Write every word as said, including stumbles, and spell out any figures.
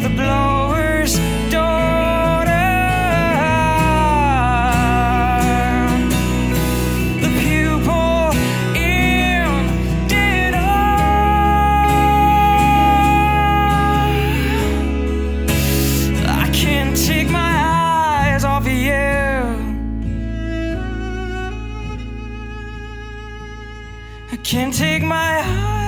the blower's daughter. The pupil in dead eye. I can't take my eyes off of you. I can't take my eyes